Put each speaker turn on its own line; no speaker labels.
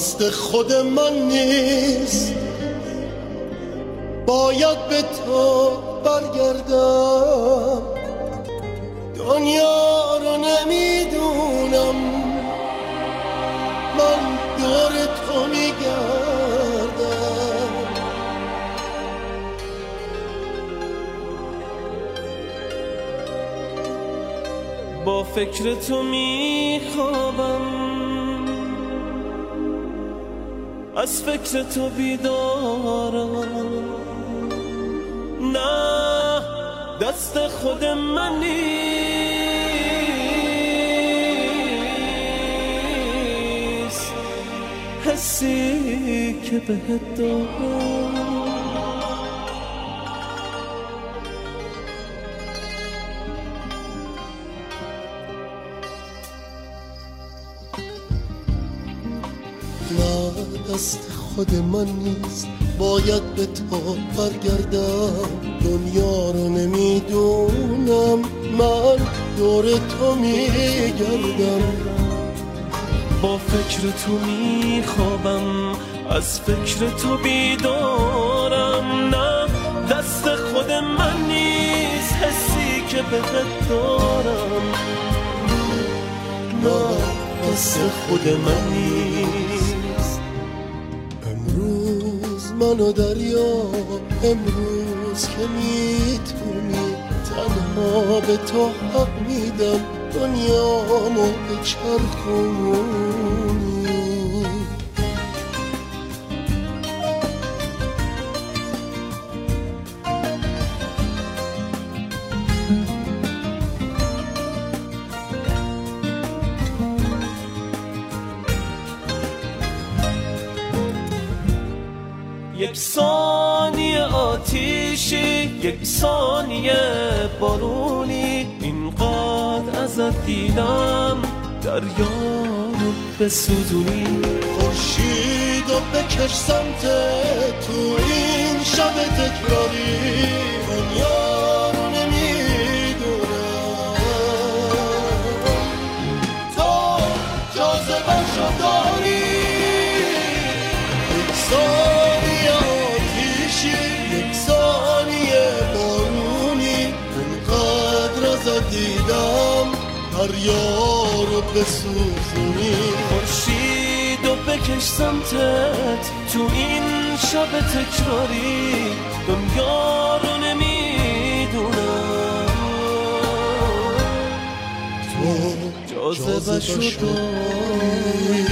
دست خود من نیست، باید به تو برگردم. دنیا رو نمیدونم، من دور تو میگردم.
با فکر تو میخوابم، از فکر تو بیدارم. نه دست خود من نیست، حسی که بهت دارم.
نه دست خود من نیست، باید به تو برگردم. دنیا رو نمیدونم، من دور تو میگردم.
با فکر تو میخوابم، از فکر تو بیدارم. نه دست خود من نیست، حسی که بهت دارم. نه دست خود من نیست.
امروز منو دریا، امروز که میتونی، تنها به تو حق میدم. دنیامو بچرخونی.
یک ثانیه آتیشی، یک ثانیه بارونی، اینقدر ازت دیدم دریا رو بسوزونی.
خورشیدو بکش سمت تو این شب تکراری. دنیا رو نمیدونم، تو جاذبه‌شو داری. یک ثانیه آتیشی، یک ثانیه بارونی، اونقدر ازت دیدم دریا رو بسوزونی.
خورشیدو بکش سمتت تو این شب تکراری. دنیا رو نمیدونم،
تو
جاذبه‌شو داری.